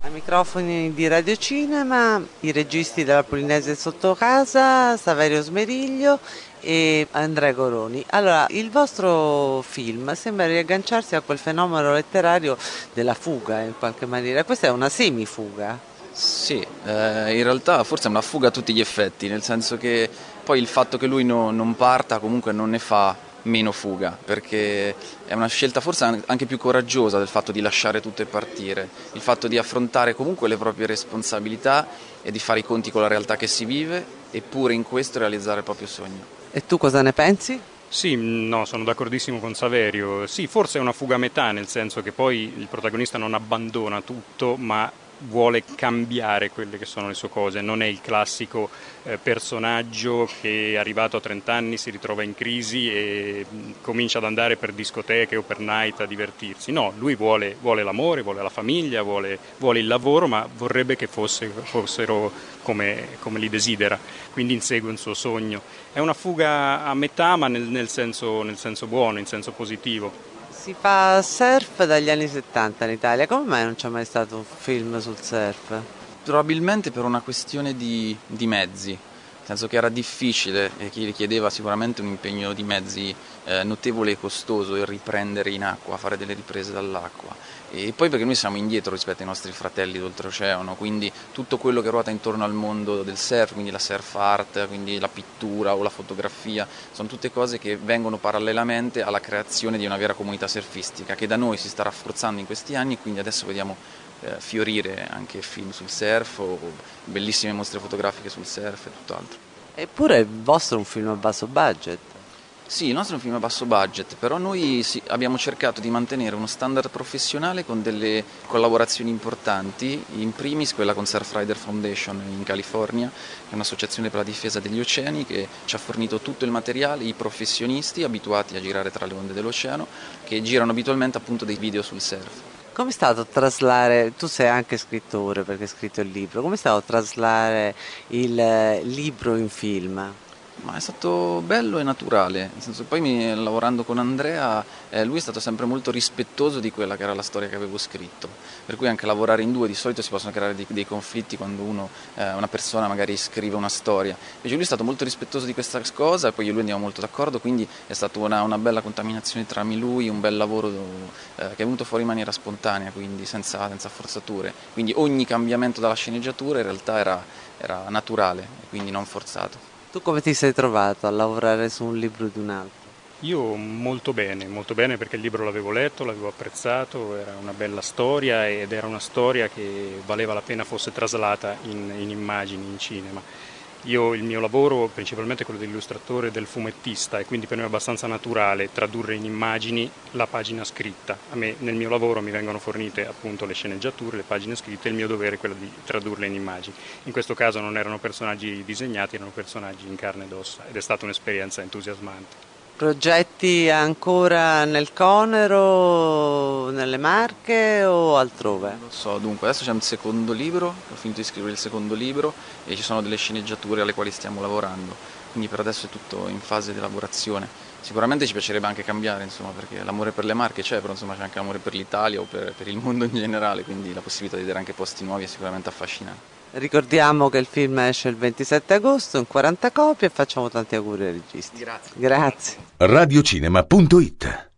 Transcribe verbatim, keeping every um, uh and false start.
Ai microfoni di Radio Cinema, i registi della Pugliese sotto casa, Saverio Smeriglio e Andrea Goroni. Allora, il vostro film sembra riagganciarsi a quel fenomeno letterario della fuga in qualche maniera. Questa è una semifuga. Sì, eh, in realtà forse è una fuga a tutti gli effetti, nel senso che poi il fatto che lui no, non parta comunque non ne fa meno fuga, perché è una scelta forse anche più coraggiosa del fatto di lasciare tutto e partire, il fatto di affrontare comunque le proprie responsabilità e di fare i conti con la realtà che si vive, eppure in questo realizzare il proprio sogno. E tu cosa ne pensi? Sì, no, sono d'accordissimo con Saverio. Sì, forse è una fuga a metà, nel senso che poi il protagonista non abbandona tutto, ma vuole cambiare quelle che sono le sue cose. Non è il classico eh, personaggio che arrivato a trenta anni si ritrova in crisi e mh, comincia ad andare per discoteche o per night a divertirsi. No, lui vuole, vuole l'amore, vuole la famiglia, vuole, vuole il lavoro, ma vorrebbe che fosse, fossero come, come li desidera, quindi insegue un suo sogno. È una fuga a metà, ma nel, nel senso, nel senso buono, in senso positivo. Si fa surf dagli anni settanta in Italia, come mai non c'è mai stato un film sul surf? Probabilmente per una questione di, di mezzi, nel senso che era difficile e chi richiedeva sicuramente un impegno di mezzi eh, notevole e costoso il riprendere in acqua, fare delle riprese dall'acqua. E poi perché noi siamo indietro rispetto ai nostri fratelli d'oltreoceano, quindi tutto quello che ruota intorno al mondo del surf, quindi la surf art, quindi la pittura o la fotografia, sono tutte cose che vengono parallelamente alla creazione di una vera comunità surfistica che da noi si sta rafforzando in questi anni, quindi adesso vediamo eh, fiorire anche film sul surf o bellissime mostre fotografiche sul surf e tutt'altro. Eppure il vostro è un film a basso budget. Sì, il nostro è un film a basso budget, però noi sì, abbiamo cercato di mantenere uno standard professionale con delle collaborazioni importanti, in primis quella con Surfrider Foundation in California, che è un'associazione per la difesa degli oceani che ci ha fornito tutto il materiale, i professionisti abituati a girare tra le onde dell'oceano, che girano abitualmente appunto dei video sul surf. Come è stato traslare, tu sei anche scrittore perché hai scritto il libro, come è stato traslare il libro in film? Ma è stato bello e naturale, nel senso che poi mi, lavorando con Andrea, eh, lui è stato sempre molto rispettoso di quella che era la storia che avevo scritto, per cui anche lavorare in due di solito si possono creare dei, dei conflitti quando uno, eh, una persona magari scrive una storia, invece lui è stato molto rispettoso di questa cosa, poi io e lui andiamo molto d'accordo, quindi è stata una, una bella contaminazione tra me e lui, un bel lavoro eh, che è venuto fuori in maniera spontanea, quindi senza, senza forzature, quindi ogni cambiamento dalla sceneggiatura in realtà era, era naturale e quindi non forzato. Tu come ti sei trovato a lavorare su un libro di un altro? Io molto bene, molto bene perché il libro l'avevo letto, l'avevo apprezzato, era una bella storia ed era una storia che valeva la pena fosse traslata in, in immagini, in cinema. Io il mio lavoro principalmente è quello dell'illustratore e del fumettista e quindi per me è abbastanza naturale tradurre in immagini la pagina scritta. A me nel mio lavoro mi vengono fornite appunto le sceneggiature, le pagine scritte e il mio dovere è quello di tradurle in immagini. In questo caso non erano personaggi disegnati, erano personaggi in carne ed ossa ed è stata un'esperienza entusiasmante. Progetti ancora nel Conero, nelle Marche o altrove? Non lo so, dunque adesso c'è un secondo libro, ho finito di scrivere il secondo libro e ci sono delle sceneggiature alle quali stiamo lavorando, quindi per adesso è tutto in fase di elaborazione. Sicuramente ci piacerebbe anche cambiare, insomma, perché l'amore per le Marche c'è, però insomma c'è anche l'amore per l'Italia o per, per il mondo in generale, quindi la possibilità di vedere anche posti nuovi è sicuramente affascinante. Ricordiamo che il film esce il ventisette agosto in quaranta copie e facciamo tanti auguri ai registi. Grazie. Grazie. radiocinema punto it